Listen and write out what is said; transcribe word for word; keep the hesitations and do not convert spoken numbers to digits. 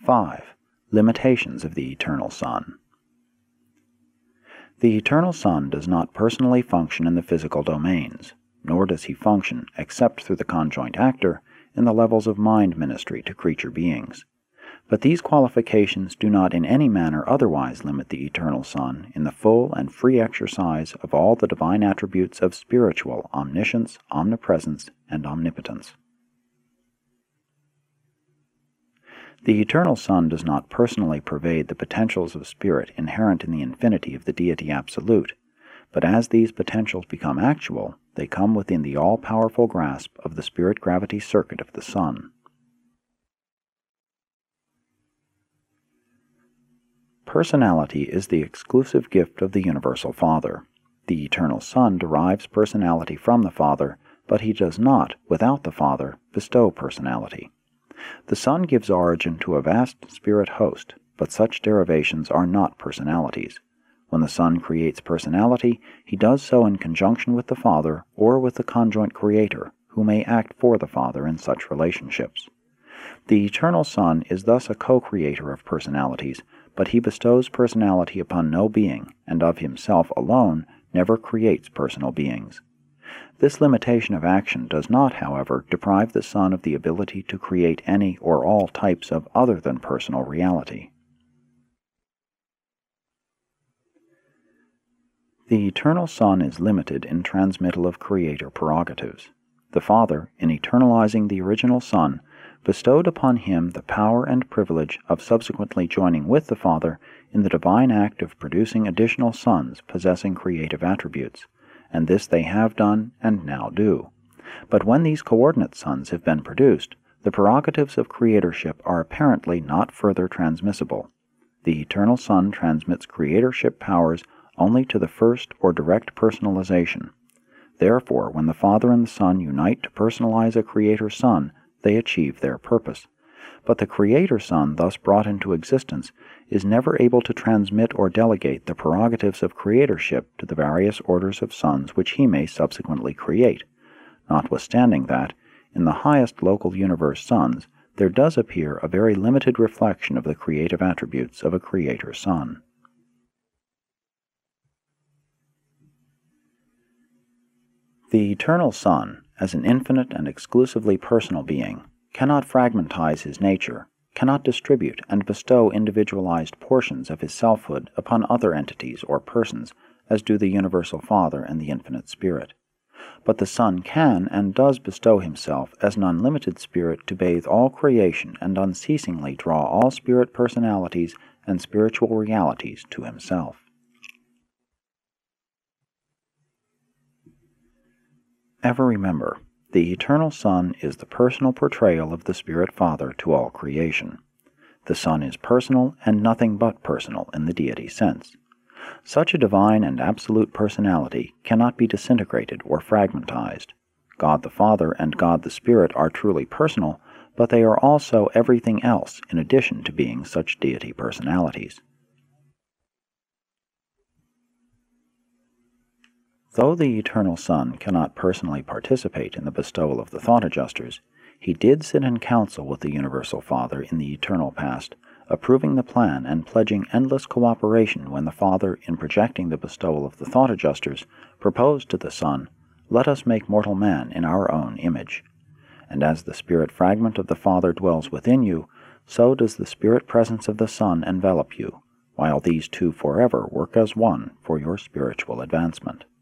five. Limitations of the Eternal Son. The Eternal Son does not personally function in the physical domains, nor does he function, except through the conjoint actor, in the levels of mind ministry to creature beings. But these qualifications do not in any manner otherwise limit the Eternal Son in the full and free exercise of all the divine attributes of spiritual omniscience, omnipresence, and omnipotence. The Eternal Son does not personally pervade the potentials of spirit inherent in the infinity of the Deity Absolute, but as these potentials become actual, they come within the all-powerful grasp of the spirit-gravity circuit of the Son. Personality is the exclusive gift of the Universal Father. The Eternal Son derives personality from the Father, but he does not, without the Father, bestow personality. The Son gives origin to a vast spirit host, but such derivations are not personalities. When the Son creates personality, he does so in conjunction with the Father or with the conjoint Creator, who may act for the Father in such relationships. The Eternal Son is thus a co-creator of personalities, but he bestows personality upon no being, and of himself alone never creates personal beings. This limitation of action does not, however, deprive the Son of the ability to create any or all types of other than personal reality. The Eternal Son is limited in transmittal of Creator prerogatives. The Father, in eternalizing the original Son, bestowed upon him the power and privilege of subsequently joining with the Father in the divine act of producing additional sons possessing creative attributes, and this they have done and now do. But when these coordinate sons have been produced, the prerogatives of creatorship are apparently not further transmissible. The Eternal Son transmits creatorship powers only to the first or direct personalization. Therefore, when the Father and the Son unite to personalize a Creator Son, they achieve their purpose. But the Creator Son thus brought into existence is never able to transmit or delegate the prerogatives of creatorship to the various orders of sons which he may subsequently create, notwithstanding that, in the highest local universe sons, there does appear a very limited reflection of the creative attributes of a Creator Son. The Eternal Son, as an infinite and exclusively personal being, cannot fragmentize his nature, cannot distribute and bestow individualized portions of his selfhood upon other entities or persons, as do the Universal Father and the Infinite Spirit. But the Son can and does bestow himself as an unlimited spirit to bathe all creation and unceasingly draw all spirit personalities and spiritual realities to himself. Ever remember, the Eternal Son is the personal portrayal of the Spirit Father to all creation. The Son is personal and nothing but personal in the deity sense. Such a divine and absolute personality cannot be disintegrated or fragmentized. God the Father and God the Spirit are truly personal, but they are also everything else in addition to being such deity personalities. Though the Eternal Son cannot personally participate in the bestowal of the thought adjusters, he did sit in council with the Universal Father in the eternal past, approving the plan and pledging endless cooperation when the Father, in projecting the bestowal of the thought adjusters, proposed to the Son, "Let us make mortal man in our own image." And as the spirit fragment of the Father dwells within you, so does the spirit presence of the Son envelop you, while these two forever work as one for your spiritual advancement.